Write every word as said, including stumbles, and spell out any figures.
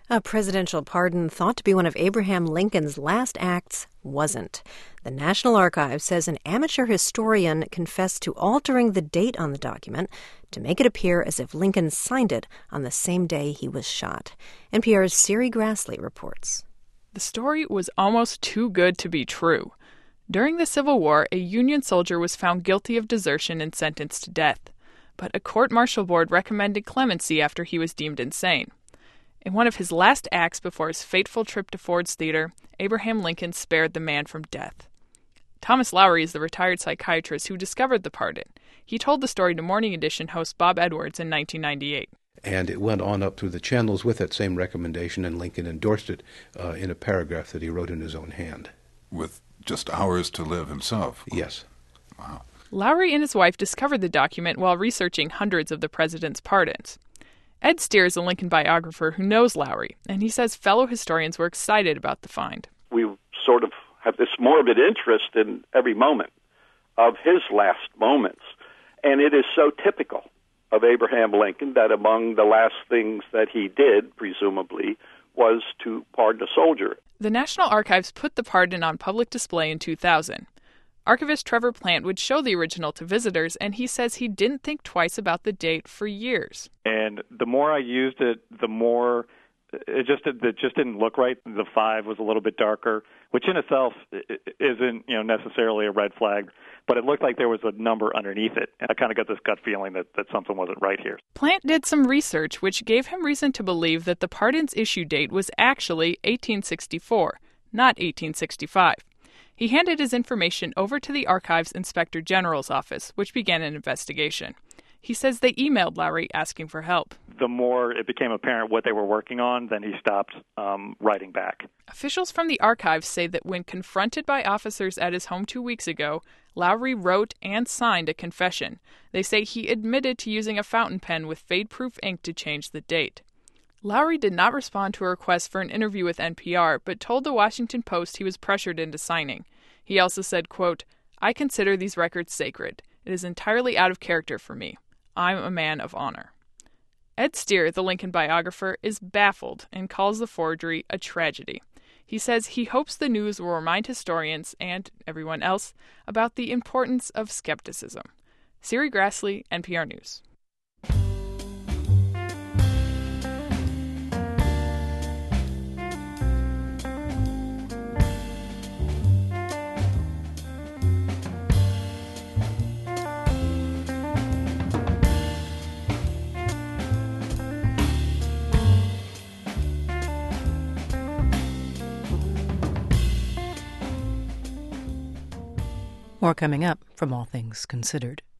A presidential pardon thought to be one of Abraham Lincoln's last acts wasn't. The National Archives says an amateur historian confessed to altering the date on the document to make it appear as if Lincoln signed it on the same day he was shot. N P R's Siri Grassley reports. The story was almost too good to be true. During the Civil War, a Union soldier was found guilty of desertion and sentenced to death. But a court-martial board recommended clemency after he was deemed insane. In one of his last acts before his fateful trip to Ford's Theater, Abraham Lincoln spared the man from death. Thomas Lowry is the retired psychiatrist who discovered the pardon. He told the story to Morning Edition host Bob Edwards in nineteen ninety-eight. And it went on up through the channels with that same recommendation, and Lincoln endorsed it uh, in a paragraph that he wrote in his own hand. With just hours to live himself? Yes. Wow. Lowry and his wife discovered the document while researching hundreds of the president's pardons. Ed Steer is a Lincoln biographer who knows Lowry, and he says fellow historians were excited about the find. We sort of have this morbid interest in every moment of his last moments, and it is so typical of Abraham Lincoln that among the last things that he did, presumably, was to pardon a soldier. The National Archives put the pardon on public display in two thousand. Archivist Trevor Plant would show the original to visitors, and he says he didn't think twice about the date for years. And the more I used it, the more it just it just didn't look right. The five was a little bit darker, which in itself isn't, you know, necessarily a red flag, but it looked like there was a number underneath it. And I kind of got this gut feeling that, that something wasn't right here. Plant did some research which gave him reason to believe that the pardon's issue date was actually eighteen sixty-four, not eighteen sixty-five. He handed his information over to the Archives Inspector General's office, which began an investigation. He says they emailed Lowry asking for help. The more it became apparent what they were working on, then he stopped um, writing back. Officials from the Archives say that when confronted by officers at his home two weeks ago, Lowry wrote and signed a confession. They say he admitted to using a fountain pen with fade-proof ink to change the date. Lowry did not respond to a request for an interview with N P R, but told the Washington Post he was pressured into signing. He also said, quote, "I consider these records sacred. It is entirely out of character for me. I'm a man of honor." Ed Steer, the Lincoln biographer, is baffled and calls the forgery a tragedy. He says he hopes the news will remind historians and everyone else about the importance of skepticism. Siri Grassley, N P R News. More coming up from All Things Considered.